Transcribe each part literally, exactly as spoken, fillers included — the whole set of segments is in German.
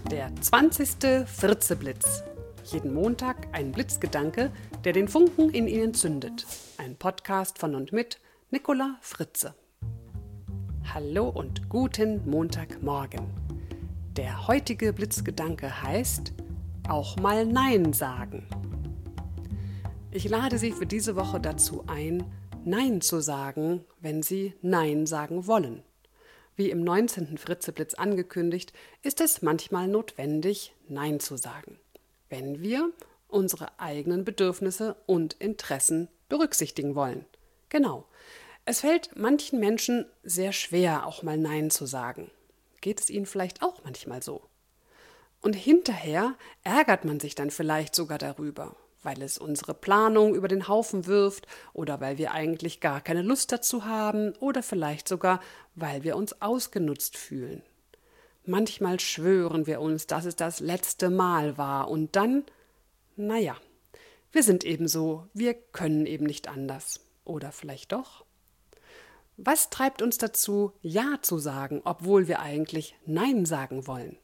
Der zwanzigste Fritzeblitz. Jeden Montag ein Blitzgedanke, der den Funken in Ihnen zündet. Ein Podcast von und mit Nicola Fritze. Hallo und guten Montagmorgen. Der heutige Blitzgedanke heißt: auch mal Nein sagen. Ich lade Sie für diese Woche dazu ein, Nein zu sagen, wenn Sie Nein sagen wollen. Wie im neunzehnten Fritzeblitz angekündigt, ist es manchmal notwendig, Nein zu sagen, wenn wir unsere eigenen Bedürfnisse und Interessen berücksichtigen wollen. Genau. Es fällt manchen Menschen sehr schwer, auch mal Nein zu sagen. Geht es Ihnen vielleicht auch manchmal so? Und hinterher ärgert man sich dann vielleicht sogar darüber, weil es unsere Planung über den Haufen wirft oder weil wir eigentlich gar keine Lust dazu haben oder vielleicht sogar, weil wir uns ausgenutzt fühlen. Manchmal schwören wir uns, dass es das letzte Mal war und dann, naja, wir sind eben so, wir können eben nicht anders. Oder vielleicht doch? Was treibt uns dazu, Ja zu sagen, obwohl wir eigentlich Nein sagen wollen?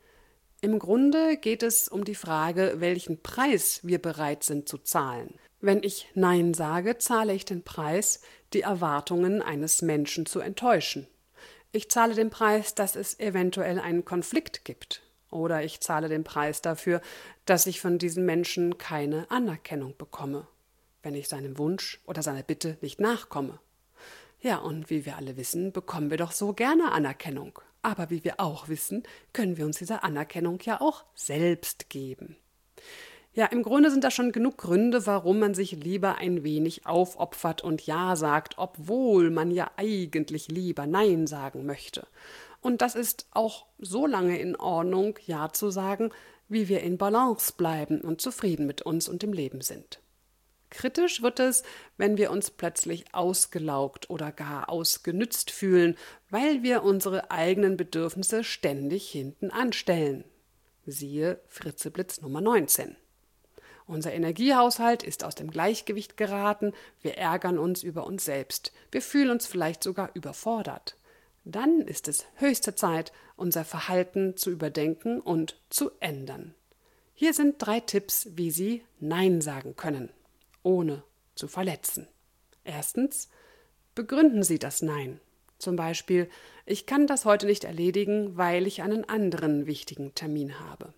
Im Grunde geht es um die Frage, welchen Preis wir bereit sind zu zahlen. Wenn ich Nein sage, zahle ich den Preis, die Erwartungen eines Menschen zu enttäuschen. Ich zahle den Preis, dass es eventuell einen Konflikt gibt. Oder ich zahle den Preis dafür, dass ich von diesem Menschen keine Anerkennung bekomme, wenn ich seinem Wunsch oder seiner Bitte nicht nachkomme. Ja, und wie wir alle wissen, bekommen wir doch so gerne Anerkennung. Aber wie wir auch wissen, können wir uns diese Anerkennung ja auch selbst geben. Ja, im Grunde sind da schon genug Gründe, warum man sich lieber ein wenig aufopfert und Ja sagt, obwohl man ja eigentlich lieber Nein sagen möchte. Und das ist auch so lange in Ordnung, Ja zu sagen, wie wir in Balance bleiben und zufrieden mit uns und dem Leben sind. Kritisch wird es, wenn wir uns plötzlich ausgelaugt oder gar ausgenützt fühlen, weil wir unsere eigenen Bedürfnisse ständig hinten anstellen. Siehe Fritzeblitz Nummer neunzehn. Unser Energiehaushalt ist aus dem Gleichgewicht geraten, wir ärgern uns über uns selbst, wir fühlen uns vielleicht sogar überfordert. Dann ist es höchste Zeit, unser Verhalten zu überdenken und zu ändern. Hier sind drei Tipps, wie Sie Nein sagen können, ohne zu verletzen. Erstens, begründen Sie das Nein. Zum Beispiel, ich kann das heute nicht erledigen, weil ich einen anderen wichtigen Termin habe.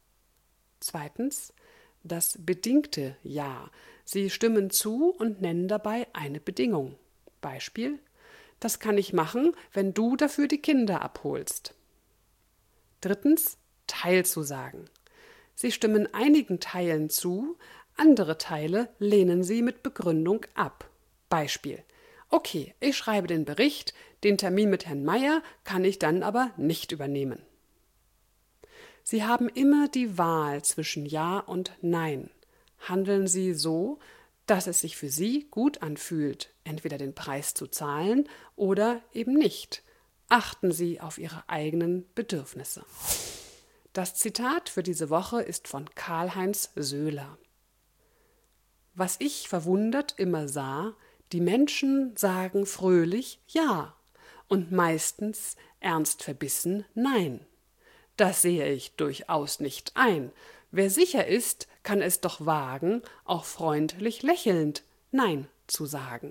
Zweitens, das bedingte Ja. Sie stimmen zu und nennen dabei eine Bedingung. Beispiel, das kann ich machen, wenn du dafür die Kinder abholst. Drittens, teilzusagen. Sie stimmen einigen Teilen zu, andere Teile lehnen Sie mit Begründung ab. Beispiel: Okay, ich schreibe den Bericht, den Termin mit Herrn Meier kann ich dann aber nicht übernehmen. Sie haben immer die Wahl zwischen Ja und Nein. Handeln Sie so, dass es sich für Sie gut anfühlt, entweder den Preis zu zahlen oder eben nicht. Achten Sie auf Ihre eigenen Bedürfnisse. Das Zitat für diese Woche ist von Karl-Heinz Söhler. Was ich verwundert immer sah, die Menschen sagen fröhlich Ja und meistens ernst verbissen Nein. Das sehe ich durchaus nicht ein. Wer sicher ist, kann es doch wagen, auch freundlich lächelnd Nein zu sagen.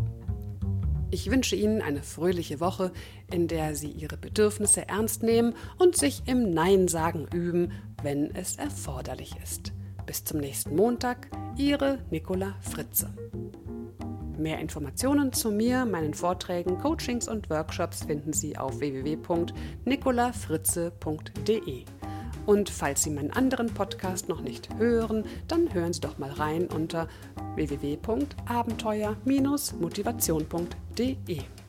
Ich wünsche Ihnen eine fröhliche Woche, in der Sie Ihre Bedürfnisse ernst nehmen und sich im Nein-Sagen üben, wenn es erforderlich ist. Bis zum nächsten Montag, Ihre Nicola Fritze. Mehr Informationen zu mir, meinen Vorträgen, Coachings und Workshops finden Sie auf w w w punkt nicola fritze punkt d e. Und falls Sie meinen anderen Podcast noch nicht hören, dann hören Sie doch mal rein unter w w w punkt abenteuer Bindestrich motivation punkt d e.